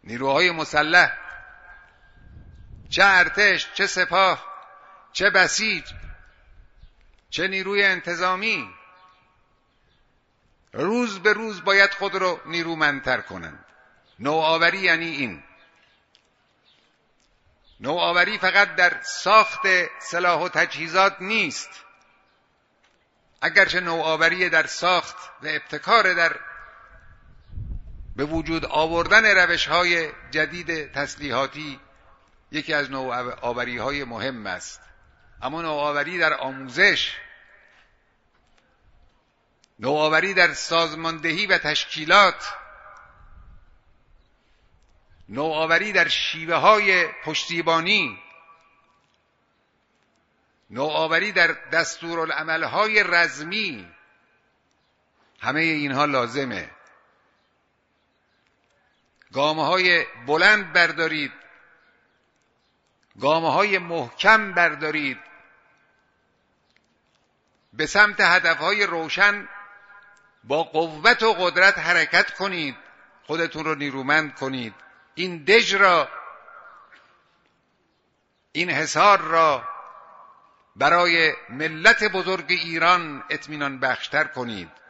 نیروهای مسلح، چه ارتش، چه سپاه، چه بسیج، چه نیروی انتظامی، روز به روز باید خود رو نیرومندتر کنند. نوآوری یعنی این. نوآوری فقط در ساخت سلاح و تجهیزات نیست، اگرچه نوآوری در ساخت و ابتکار در به وجود آوردن روش‌های جدید تسلیحاتی یکی از نوآوری‌های مهم است، اما نوآوری در آموزش، نوآوری در سازماندهی و تشکیلات، نوآوری در شیوه‌های پشتیبانی، نوآوری در دستورالعمل‌های رزمی، همه اینها لازمه. گام‌های بلند بردارید، گام‌های محکم بردارید، به سمت هدف‌های روشن با قوت و قدرت حرکت کنید، خودتون رو نیرومند کنید، این دژ را، این حصار را برای ملت بزرگ ایران اطمینان بخشتر کنید.